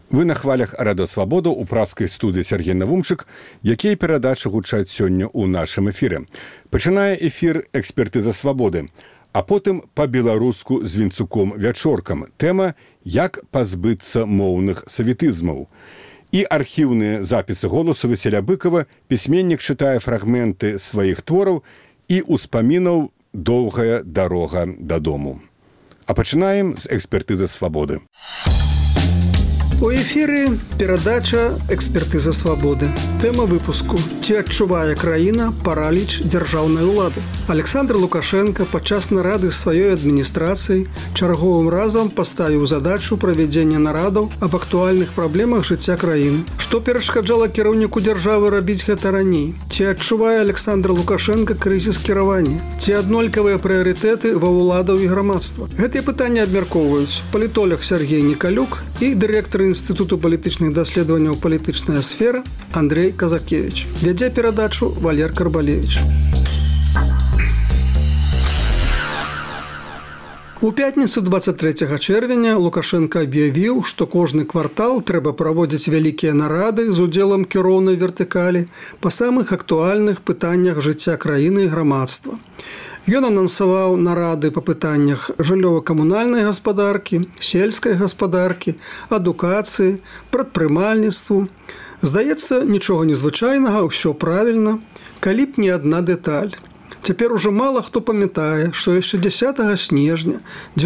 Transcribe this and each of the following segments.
Вы на хвалях радыёсвабоду ў пражскай студыі Сергей Навумчык, якія перадачы гучаць сёння ў нашым эфіры. Пачынае эфір «Экспертыза свабоды», а потым па-беларуску з Вінцуком-Вячоркам. Тэма «Як пазбыцца моўных саветызмаў». І архіўныя запісы голасу Васіля Быкова пісьменнік чытае фрагменты сваіх твораў і ўспамінаў «Доўгая дарога дадому». А пачынаем з «Экспертызы свабоды». У эфіры перадача «Экспертыза свабоды». Тэма выпуску: ці адчувае краіна параліч дзяржаўнай улады? Александр Лукашенко падчас нарады сваёй адміністрацыі чарговым разам паставіў задачу правядзення нарадаў аб актуальных праблемах жыцця краіны. Што перашкаджала кіраўніку дзяржавы рабіць гэта раней? Ці адчувае Александр Лукашенко крызіс кіравання? Ці аднолькавыя прыярытэты ва ўладаў і грамадства? Гэтыя пытанні абмяркоўваюць палітолог Сергей Николюк і дырэктар Інстытуту палітычных даследаванняў «Палітычная сфера» Андрей Казакевич. Вядзе перадачу Валер Карбалевич. У пятніцу 23 чэрвеня Лукашенко аб'явіў, што кожны квартал трэба праводзіць вялікія нарады з удзелам кіроўнай вертыкалі па самых актуальных пытаннях жыцця краіны і грамадства. Ён анансаваў нарады па пытаннях жыллёва-камунальнай гаспадаркі, сельскай гаспадаркі, адукацыі, прадпрымальніцтву. Здаецца, нічога незвычайнага, ўсё правільна, калі б не адна дэталь. Цяпер ужо мала хто памятае, што яшчэ 10 снежня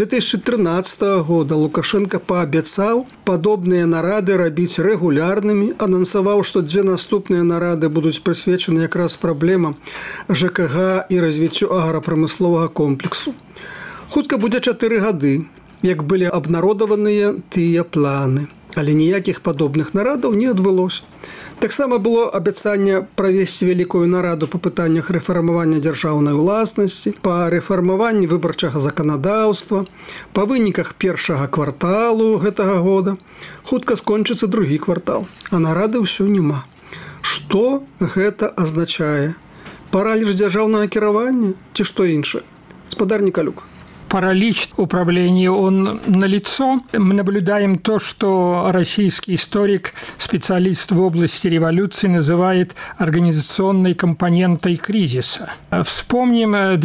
2013 года Лукашенко паабяцаў падобныя нарады рабіць рэгулярнымі, анансаваў, што 2 наступныя нарады будуць прысвечаны якраз праблемам ЖКГ і развіццю аграпрамысловага комплексу. Хутка будзе 4 гады, як былі абнародаваныя тыя планы, але ніякіх падобных нарадаў не адбылося. Таксама было абяцанне правесці вялікую нараду па пытаннях рэфармавання дзяржаўнай уласнасці, па рэфармаванні выбарчага заканадаўства, па выніках першага кварталу гэтага года. Хутка скончыцца другі квартал, а нарады ўсё няма. Што гэта азначае? Параліч дзяржаўнага кіравання ці што іншае? Гаспадар Николюк. Паралич управления, он налицо. Мы наблюдаем то, что российский историк, специалист в области революции, называет организационной компонентой кризиса. Вспомним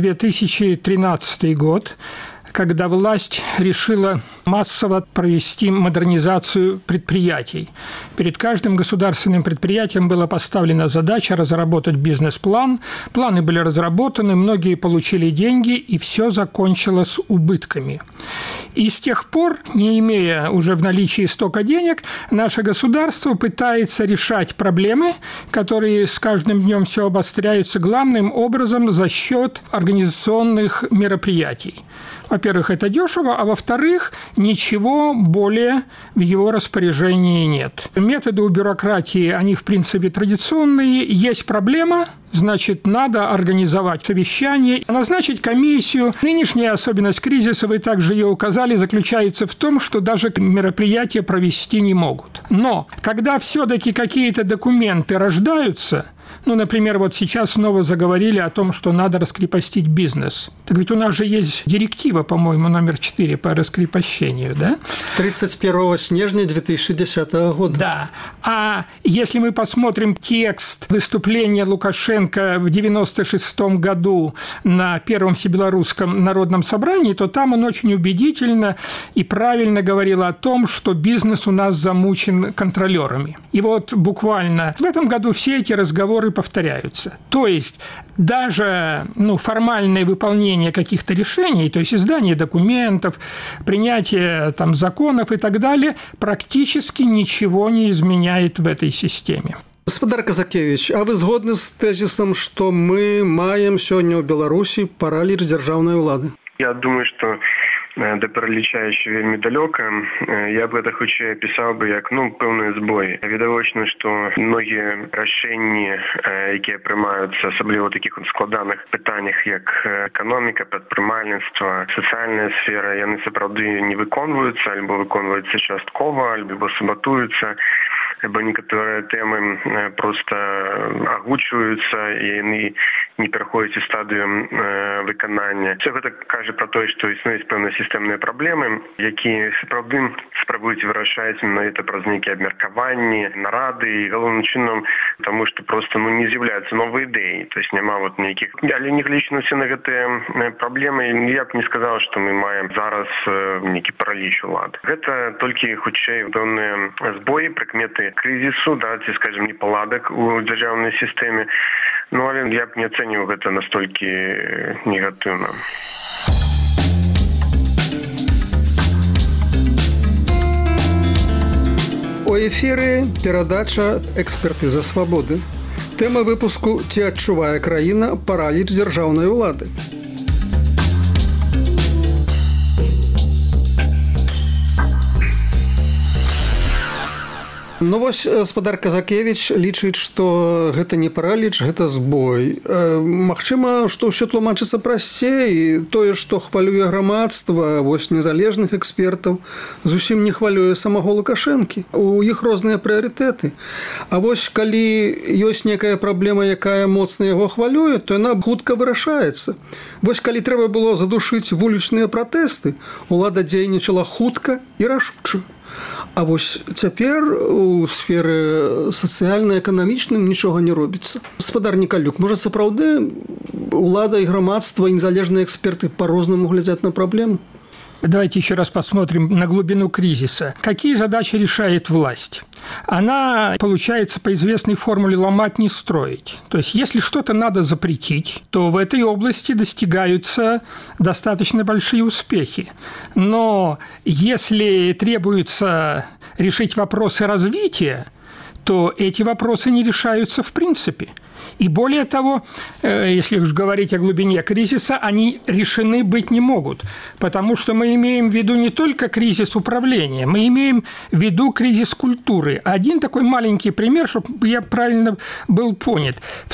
2013 год, когда власть решила массово провести модернизацию предприятий. Перед каждым государственным предприятием была поставлена задача разработать бизнес-план. Планы были разработаны, многие получили деньги, и все закончилось убытками. И с тех пор, не имея уже в наличии столько денег, наше государство пытается решать проблемы, которые с каждым днем все обостряются, главным образом за счет организационных мероприятий. Во-первых, это дешево, а во-вторых, ничего более в его распоряжении нет. Методы у бюрократии, они в принципе традиционные. Есть проблема, значит, надо организовать совещание, назначить комиссию. Нынешняя особенность кризиса, вы также ее указали, заключается в том, что даже мероприятия провести не могут. Но когда все-таки какие-то документы рождаются, например, вот сейчас снова заговорили о том, что надо раскрепостить бизнес. Так ведь у нас же есть директива, по-моему, номер 4 по раскрепощению, да? 31 снежня 2010 года. Да. А если мы посмотрим текст выступления Лукашенко в 1996 году на Первом Всебелорусском народном собрании, то там он очень убедительно и правильно говорил о том, что бизнес у нас замучен контролерами. И вот буквально в этом году все эти разговоры повторяются. То есть даже формальное выполнение каких-то решений, то есть издание документов, принятие законов и так далее, практически ничего не изменяет в этой системе. Гаспадар Казакевич, а вы згодны з тэзісам, што мы маем сёння ў Беларусі параліч дзяржаўнай улады? Я думаю, што да параліча яшчэ вельмі далёка. Я б гэта хутчэй апісаў бы як пэўны збой. Відавочна, што многія рашэнні, якія прымаюцца асабліва ў такіх складаных пытаннях, як эканоміка, прадпрымальніцтва, сацыяльная сфера, яны сапраўды не выконваюцца альбо выконваюцца часткова, альбо саботуюцца. Бо некаторыя тэмы проста агучваюцца, і яны не пераходзіць у стадыю выканання. Все гэта кажа пра тое, што існуюць пэўныя сістэмныя праблемы, якія сапраўды спрабуюць вырашаць менавіта праз нейкія абмеркаванні, нарады і галоўным чынам таму, што проста не з'яўляюцца новыя ідэі, то есть няма нейкіх. Але нягледзячы на ўсе на гэтыя праблемы, я б не сказаў, што мы маем зараз нейкі параліч улады. Гэта толькі хутчэй пэўныя збоі, прыкметы крызісу, ці, скажем, непаладак у дзяржаўнай сістэме. Але я б не ацэньваў гэта настолькі негатыўна. У эфіры перадача «Экспертыза свабоды». Тэма выпуску «Ці адчувае краіна параліч дзяржаўнай улады». Спадар Казакевіч лічыць, што гэта не параліч, гэта збой. Магчыма, што ўсё тлумачыцца прасцей, тое, што хвалюе грамадства, незалежных экспертаў, зусім не хвалюе самого Лукашэнкі. У іх розныя прыярытэты. А калі ёсць некая праблема, якая моцна яго хвалюе, то яна хутка вырашаецца. Калі трэба было задушыць вулічныя пратэсты, улада дзейнічала хутка і рашуча. А цяпер у сферы сацыяльна-эканамічным нічога не робіцца. Спадар Нікалюк, можа, сапраўды улада і грамадства, і незалежныя эксперты по-рознаму глядзяць на праблему? Давайте еще раз посмотрим на глубину кризиса. Какие задачи решает власть? Она, получается, по известной формуле «ломать, не строить». То есть, если что-то надо запретить, то в этой области достигаются достаточно большие успехи. Но если требуется решить вопросы развития, то эти вопросы не решаются в принципе. И более того, если уж говорить о глубине кризиса, они решены быть не могут, потому что мы имеем в виду не только кризис управления, мы имеем в виду кризис культуры. Один такой маленький пример, чтобы я правильно был понят. В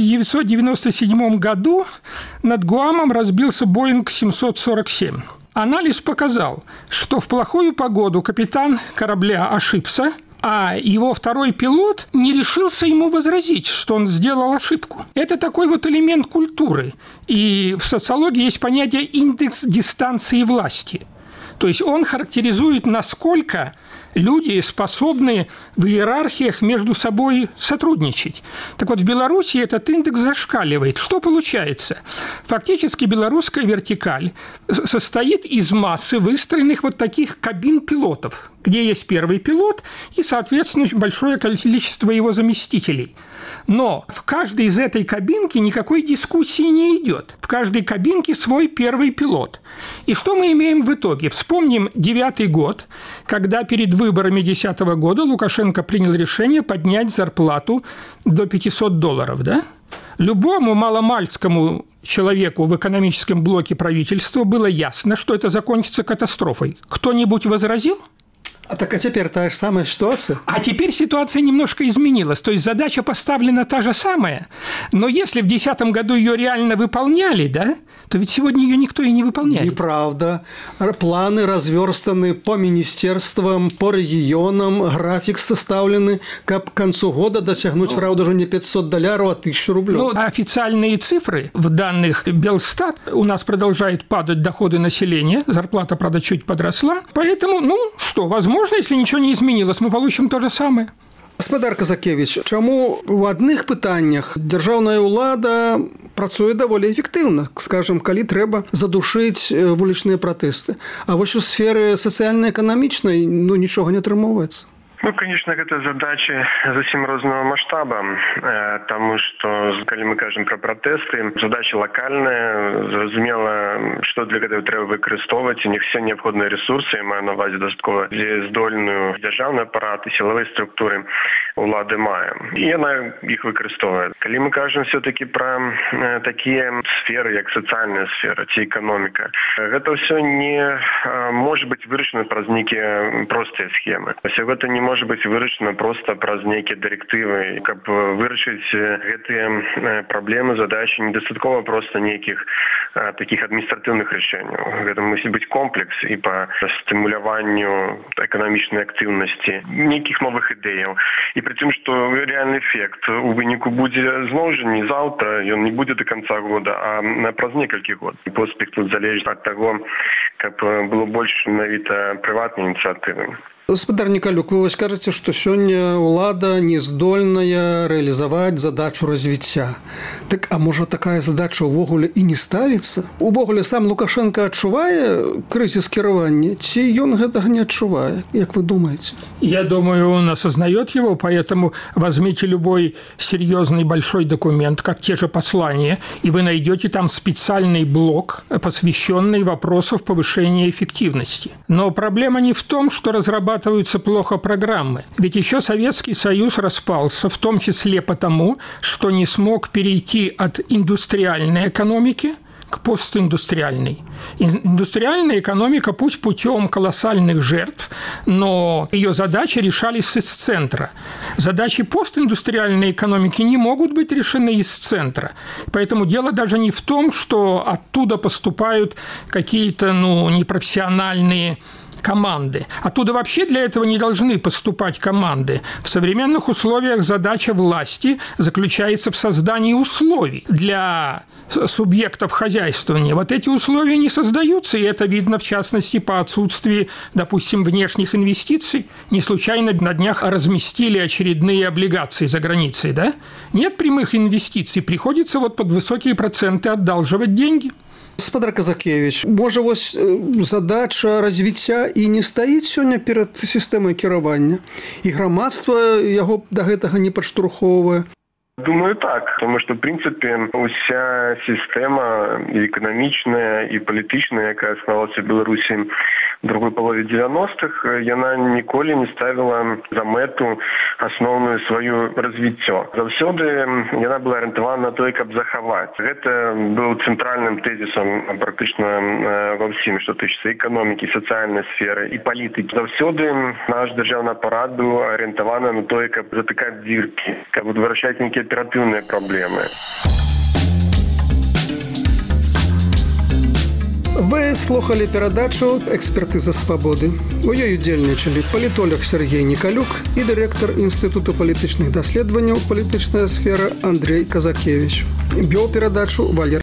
1997 году над Гуамом разбился Боинг 747. Анализ показал, что в плохую погоду капитан корабля ошибся, а его второй пилот не решился ему возразить, что он сделал ошибку. Это такой элемент культуры. И в социологии есть понятие «индекс дистанции власти». То есть он характеризует, насколько люди способны в иерархиях между собой сотрудничать. Так вот, в Беларуси этот индекс зашкаливает. Что получается? Фактически белорусская вертикаль состоит из массы выстроенных таких кабин пилотов, где есть первый пилот и, соответственно, большое количество его заместителей. Но в каждой из этой кабинки никакой дискуссии не идет. В каждой кабинке свой первый пилот. И что мы имеем в итоге? Вспомним 2009 год, когда перед выборами 2010 года Лукашенко принял решение поднять зарплату до $500, да? Любому маломальскому человеку в экономическом блоке правительства было ясно, что это закончится катастрофой. Кто-нибудь возразил? А теперь та же самая ситуация? А теперь ситуация немножко изменилась. То есть задача поставлена та же самая. Но если в 2010 году ее реально выполняли, да, то ведь сегодня ее никто и не выполняет. Неправда. Планы разверстаны по министерствам, по регионам, график составлены, как к концу года досягнуть, правда, уже не $500, а 1000 рублей. Ну, официальные цифры в данных Белстат у нас продолжают падать доходы населения, зарплата, правда, чуть подросла. Поэтому, возможно, если ничего не изменилось, мы получим то же самое. Спадар Казакевіч, чаму в адных пытаннях дзяржаўная ўлада працуе даволі эфектыўна, скажем, калі трэба задушыць вулічныя пратэсты, а у сферы сацыяльна-эканамічнай нічога не атрымоўваецца? Конечно, гэта задачи зусім рознага масштаба, тому что, калі мы кажем про пратэсты, задача локальная, зразумела, что для гэтага трэба выкарыстоўваць, у них все необходимые ресурсы, я маю на увазе дастаткова здольную дзяржаўны апарат і сілавыя структуры улады мае. І яна іх выкарыстоўвае. Калі мы кажем все-таки про такія сферы, як сацыяльная сфера ці эканоміка, гэта все не может быть вырашана праз нейкія простыя схемы. Гэта не может быть вырашана просто праз нейкія дырэктывы. Каб вырашыць гэтыя праблемы, задачи, недастаткова просто нейкіх таких адміністратыўных рашэнняў. Гэта мусіць быць комплекс і па стымуляванню эканамічнай актыўнасці, нейкіх новых ідэяў. І прычым, што рэальны эфект у выніку будзе зноў жа не заўтра, ён не будзе до конца года, а праз некалькі год. Поспех тут залежыць ад таго, каб было больш менавіта прыватнай ініцыятывы. Гаспадар Николюк, вы скажете, что сегодня улада не здольная реализовать задачу развития. Так, а может такая задача увогуле и не ставится? Увогуле сам Лукашенко адчувае кризис кіравання, ці ён гэтага не адчувае, як вы думаете? Я думаю, он осознает его, поэтому возьмите любой серьезный большой документ, как те же послания, и вы найдете там специальный блок, посвященный вопросу повышения эффективности. Но проблема не в том, что разрабатываются плохо программы. Ведь еще Советский Союз распался, в том числе потому, что не смог перейти от индустриальной экономики к постиндустриальной. Индустриальная экономика, пусть путем колоссальных жертв, но ее задачи решались из центра. Задачи постиндустриальной экономики не могут быть решены из центра. Поэтому дело даже не в том, что оттуда поступают какие-то непрофессиональные команды. Оттуда вообще для этого не должны поступать команды. В современных условиях задача власти заключается в создании условий для субъектов хозяйствования. Вот эти условия не создаются, и это видно, в частности, по отсутствию, допустим, внешних инвестиций. Не случайно на днях разместили очередные облигации за границей, да? Нет прямых инвестиций, приходится под высокие проценты одалживать деньги. Гаспадар Казакевич, можа, задача развіцця і не стаіць сёння перад сістэмай кіравання? І грамадства яго да гэтага не падштурхоўвае? Думаю, так, тому что, в принципе, уся система и экономичная, и политичная, якая склалася в Беларусі в другой половине 90-х, яна ніколі не ставила за мету основную свою развіццё. Заўсёды яна была арыентавана на тое, каб захаваць. Гэта быў цэнтральным тэзісам практычна ва ўсім, што тычыцца эканомікі, сацыяльнай сферы і палітыкі. Заўсёды наш дзяржаўны апарат быў арыентаваны на тое, каб затыкаць дзіркі, каб вырашаць нейкія оперативные проблемы. Вы слухали перадачу «Экспертыза свабоды». У ёй удзельнічалі палітолог Сергей Николюк і дырэктар Інстытуту палітычных даследаванняў «Палітычная сфера» Андрей Казакевич. Вёў перадачу Валерий